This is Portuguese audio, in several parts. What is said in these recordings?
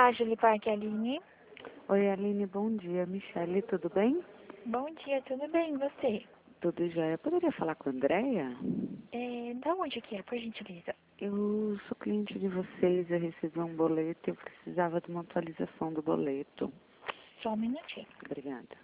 Julie Parque Aline. Oi, Aline, bom dia. Michele, tudo bem? Bom dia, tudo bem? E você? Tudo jóia. Poderia falar com a Andréia? Da onde que é, por gentileza? Eu sou cliente de vocês, eu recebi um boleto e eu precisava de uma atualização do boleto. Só um minutinho. Obrigada.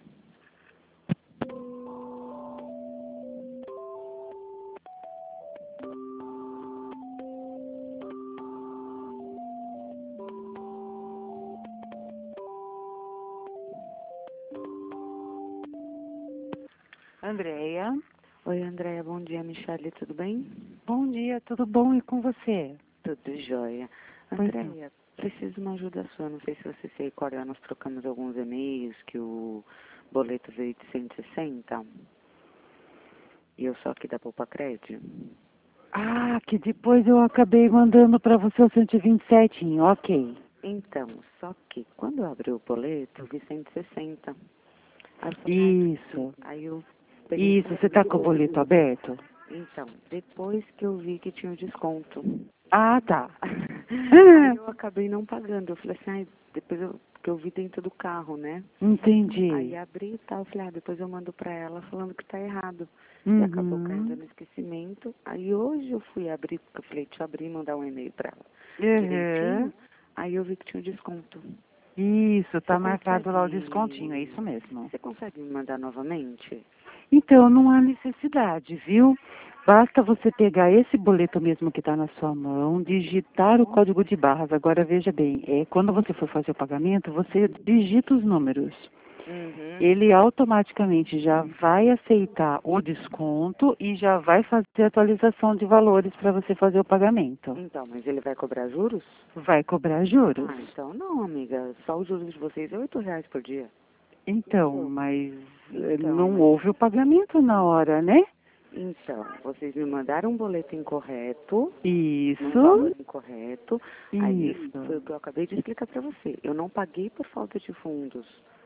Andréia, Oi, Andréia, bom dia. Michele, tudo bem? bom dia, tudo bom? E com você? Tudo jóia. Pois não. Andréia, preciso de uma ajuda sua. Não sei se você se recorda, nós trocamos alguns e-mails que o boleto veio de 160 e eu sou aqui da Poupa Crédito. Ah, que depois eu acabei mandando para você o 127, ok. Então, só que quando eu abri o boleto, eu vi 160. Aí eu falei, Isso, aí eu peguei. isso, você tá com o boleto aberto? Então, depois que eu vi que tinha o desconto. Ah, tá. Aí eu acabei não pagando. Eu falei assim, ai, depois que eu vi dentro do carro, né? Entendi. Aí abri e tal, eu falei, depois eu mando pra ela falando que tá errado. E acabou caindo no esquecimento. Aí hoje eu fui abrir, porque eu falei, deixa eu abrir e mandar um e-mail pra ela. Direitinho. Aí eu vi que tinha o desconto. Isso, tá Você marcado lá o consegue- descontinho, é isso mesmo. Você consegue me mandar novamente? Então, não há necessidade, viu? Basta você pegar esse boleto mesmo que está na sua mão, digitar o código de barras. Agora, veja bem, quando você for fazer o pagamento, você digita os números. Uhum. Ele automaticamente já vai aceitar o desconto e já vai fazer a atualização de valores para você fazer o pagamento. Então, mas ele vai cobrar juros? Vai cobrar juros. Ah, então não, amiga. Só os juros de vocês é R$ 8 por dia. Então, mas Então, não mas- houve o pagamento na hora, né? Então, vocês me mandaram um boleto incorreto, num Isso, valor incorreto. Aí isso. foi o que eu acabei de explicar para você. Eu não paguei por falta de fundos.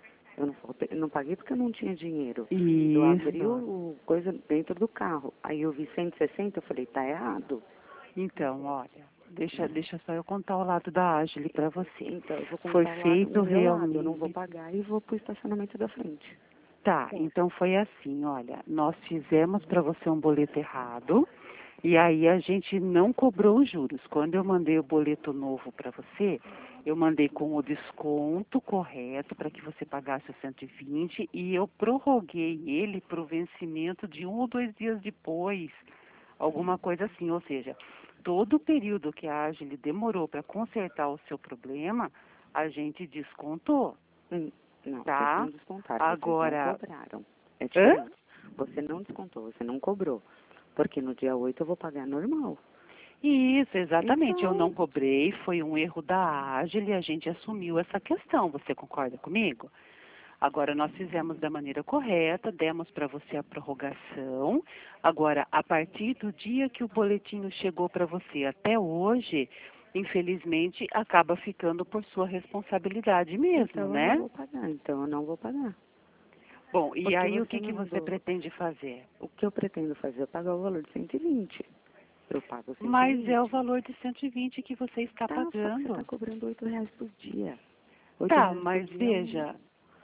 Eu não paguei porque eu não tinha dinheiro. Eu abri Isso. o coisa dentro do carro. Aí eu vi 160, eu falei, tá errado. Então, olha, deixa só eu contar o lado da Agile para você. Então, eu vou Foi contar feito o meu lado. Eu não vou realmente. pagar e vou pro estacionamento da frente. Tá, então foi assim, olha, nós fizemos para você um boleto errado e aí a gente não cobrou os juros. Quando eu mandei o boleto novo para você, eu mandei com o desconto correto para que você pagasse os 120 e eu prorroguei ele para o vencimento de 1 ou 2 dias depois, alguma coisa assim, ou seja, todo o período que a Agile demorou para consertar o seu problema, a gente descontou, Não, tá? vocês não descontaram, Agora, vocês não cobraram. É hã? diferente. Você não descontou, você não cobrou. Porque no dia 8 eu vou pagar normal. Isso, exatamente. Eu Então, não cobrei, foi um erro da Agile e a gente assumiu essa questão. Você concorda comigo? Agora, nós fizemos da maneira correta, demos para você a prorrogação. Agora, a partir do dia que o boletim chegou para você até hoje, infelizmente, acaba ficando por sua responsabilidade mesmo, então eu não né? vou pagar. Então eu não vou pagar. Bom, e Porque aí o você que você mandou. pretende fazer? O que eu pretendo fazer é pagar o valor de 120. Eu pago 120. Mas é o valor de 120 que você está Tá, só que você pagando. tá cobrando R$ 8 por dia. R$ 8 Tá, por mas dia veja,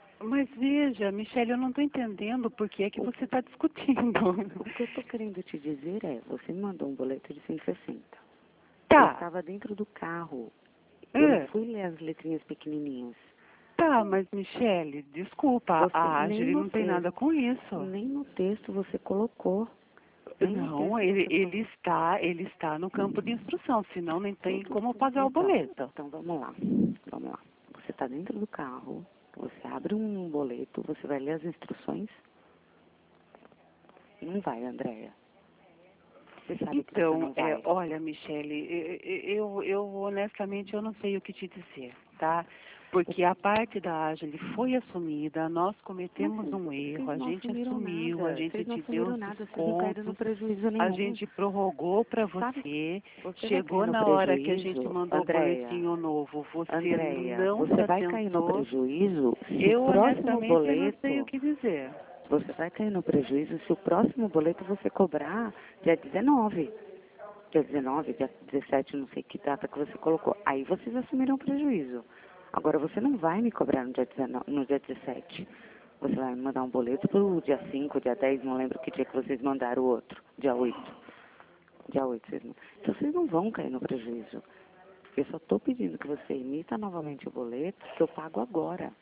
Michele, eu não estou entendendo por que é que você está discutindo. O que eu tô querendo te dizer é, você me mandou um boleto de 160. Eu Tá, estava dentro do carro. Eu não é, fui ler as letrinhas pequenininhas. tá, mas Michele, desculpa, Você a nem Agile no não tem texto, nada com isso. nem no texto você colocou. Nem no Não, texto ele, você ele colocou. está, ele está no campo de instrução, senão nem tem Tudo. como pagar o boleto. Então vamos lá. Vamos lá. Você está dentro do carro, você abre um boleto, você vai ler as instruções. Não vai, Andréia. Você sabe que você Então, não vai. olha, Michele, eu honestamente eu não sei o que te dizer, tá? Porque a parte da Agile foi assumida, nós cometemos um erro, a Vocês não gente assumiram assumiu, nada. a gente Vocês não te deu assumiram os nada. Vocês não caíram no descontos, prejuízo nenhum. a gente prorrogou para Sabe, você, você vai chegou cair no na hora que a gente prejuízo, mandou o Andréia. boletinho novo, você Andréia, não se você vai cair no atentou, prejuízo se o eu próximo honestamente eu não sei o boleto. que dizer. Você vai cair no prejuízo se o próximo boleto você cobrar dia 19. Dia 19, dia 17, não sei que data que você colocou. Aí vocês assumiram o prejuízo. Agora, você não vai me cobrar no dia 19, no dia 17. Você vai me mandar um boleto pro dia 5, dia 10, não lembro que dia que vocês mandaram o outro. Dia 8. Dia 8, vocês não... Então, vocês não vão cair no prejuízo. Eu só estou pedindo que você emita novamente o boleto, que eu pago agora.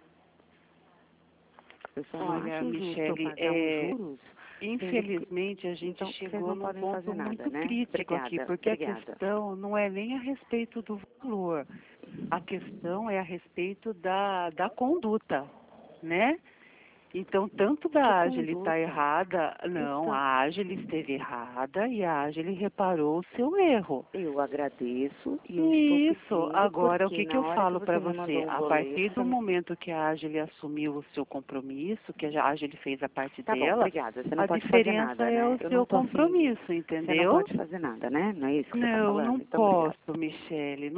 Eu só não Olha, acho justo eu Michele, pagar os juros. infelizmente a gente Então, vocês chegou não num podem ponto fazer nada, muito né? crítico aqui, Obrigada, porque obrigada. a questão não é nem a respeito do valor, a questão é a respeito da conduta, né? Então, tanto da Ágile está conduta? errada, não, Então, a Ágile esteve errada e a Ágile reparou o seu erro. eu agradeço e eu estou Isso. pedindo Agora, o porque que eu na hora falo que para você me você? mandou um A partir do boleto... momento que a Ágile assumiu o seu compromisso, que a Ágile fez a parte Tá bom, dela, obrigada. Você não a pode fazer diferença nada, é né? o Eu não seu tô afim. compromisso, Você não entendeu? pode fazer nada, né? Não é isso que você tá Não, falando? não Então, obrigada. posso, Michele.